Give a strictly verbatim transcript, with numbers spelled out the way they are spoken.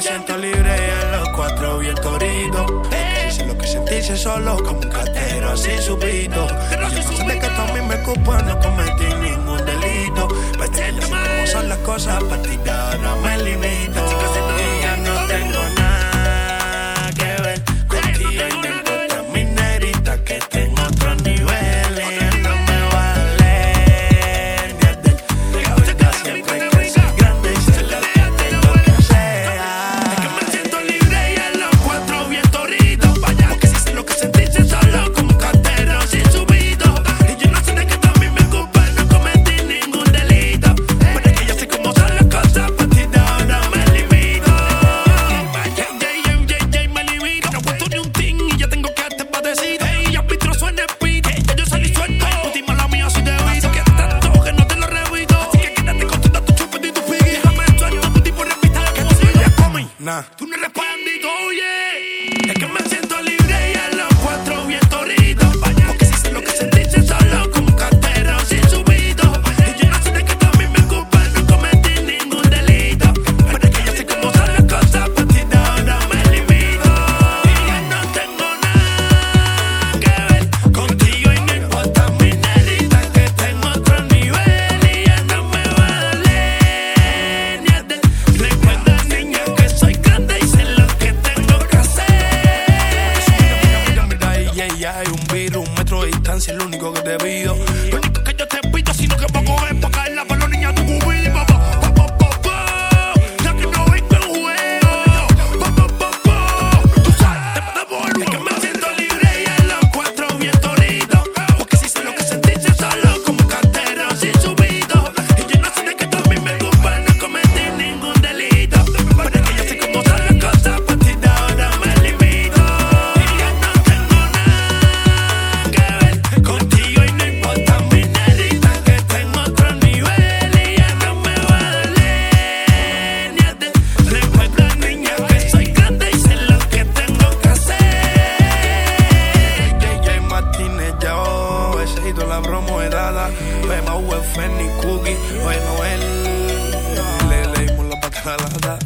siento libre y en los cuatro bien toritos. Porque si sé lo que sentirse solo como un cartero sin subito. Yo no sé de que tú a mí me culpas, no cometí ningún delito. Pues ya sé cómo son las cosas, para ti ya no me limito. Y ya no tengo nada que ver contigo y no importa mi negrita que tengo otro nivel. Ella no me va a doler ni a del. La verdad siempre hay que ser grande y ser lo que tengo que hacer. Es que me siento libre y en los cuatro bien torritos. Vaya, porque si sé lo que sentiste solo como un cartero sin subido. Y yo no sé de qué también me culpa, no cometí ningún delito. Pero es que yo sé cómo son las cosas, pa' ti de ahora me limito. Vaya, J M J J me limito. No cuento ni un ting y ya tengo que te padecido. Ey, arbitro suena speed, ya yo salí suelto. Última la mía soy debido. Que tanto que no te lo repito. Así que quédate con toda tu chupa y tu piggy. Déjame el sueño, tu tipo repita que tú sigues coming. Nah, tú no eres pandito, oye. Es que me siento libre y en los cuatro bien torritos. Vaya, porque si sé lo que sentiste solo como un cartero sin subido. Y yo no sé de qué también me culpa, no cometí ningún delito. Pero es que yo sé cómo son las cosas, pa' ti de ahora me limito. Y ya no tengo nada que ver contigo y no importa mi negrita que tengo otro nivel. Y ya no me va a doler ni a del. Recuerda, niña, que soy grande y sé lo que tengo que hacer. Mira, mira, mira, y ya, ya hay un virus, un metro de distancia, es lo único que te pido. Lo único que yo te pido, sino que poco es pa' caerla pa' los niños tu cubido. Pa, pa, pa, pa, pa, ya que no vengo en juego. Pa, pa, pa, pa, tú sabes, te mata por uno. Es que me siento libre y en los cuatro bien torritos. Porque si sé lo que sentiste solo como un cartero sin subido. Y yo no sé de qué también me culpa, no cometí ningún delito. Pero es que yo sé cómo son las cosas, pa' ti de ahora me limito. Y ya no tengo nada que ver contigo y no importa mi negrita que tengo otro nivel. Y ya no me va a doler ni a del. Recuerda, niña, que soy grande y sé lo que tengo que hacer. J J Martínez, yo, besito la promo de Dada. B M W, Fernie, Cookie, bueno, él le leímos la patalada.